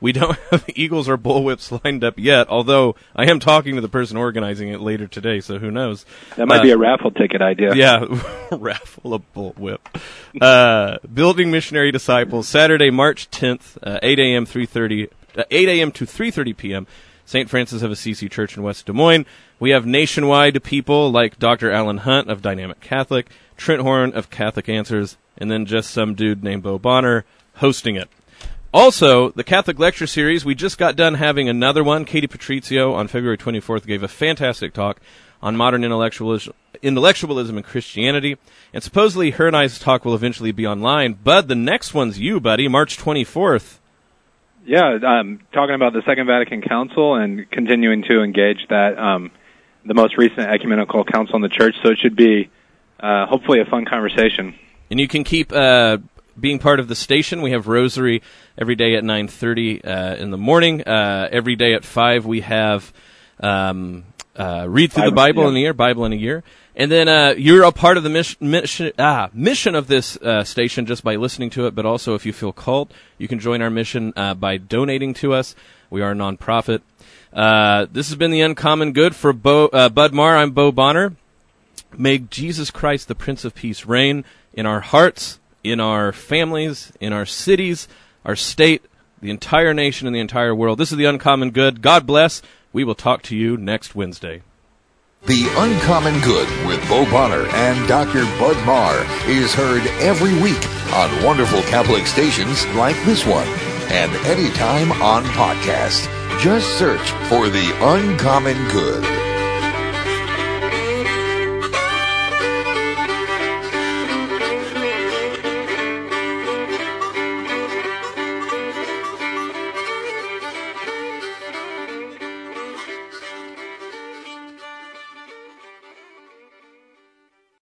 S2: We don't have Eagles or bullwhips lined up yet, although I am talking to the person organizing it later today, so who knows?
S3: That might be a raffle ticket idea.
S2: Yeah, raffle a bullwhip. Building Missionary Disciples, Saturday, March 10th, 8 a.m. to 3:30 p.m., St. Francis of Assisi Church in West Des Moines. We have nationwide people like Dr. Alan Hunt of Dynamic Catholic, Trent Horn of Catholic Answers, and then just some dude named Bo Bonner hosting it. Also, the Catholic Lecture Series, we just got done having another one. Katie Patrizio on February 24th gave a fantastic talk on modern intellectualism and Christianity. And supposedly her and I's talk will eventually be online. Bud, the next one's you, buddy, March 24th.
S3: Yeah, talking about the Second Vatican Council and continuing to engage that, the most recent ecumenical council in the church. So it should be hopefully a fun conversation.
S2: And you can keep being part of the station. We have Rosary every day at 9:30 in the morning. Every day at 5 we have Read Through the Bible in a Year, Bible in a Year. And then you're a part of the mission of this station just by listening to it, but also if you feel called, you can join our mission by donating to us. We are a nonprofit. This has been The Uncommon Good for Bud Marr. I'm Bo Bonner. May Jesus Christ, the Prince of Peace, reign in our hearts, in our families, in our cities, our state, the entire nation, and the entire world. This is The Uncommon Good. God bless. We will talk to you next Wednesday.
S1: The Uncommon Good with Bo Bonner and Dr. Bud Marr is heard every week on wonderful Catholic stations like this one, and anytime on podcast. Just search for The Uncommon Good.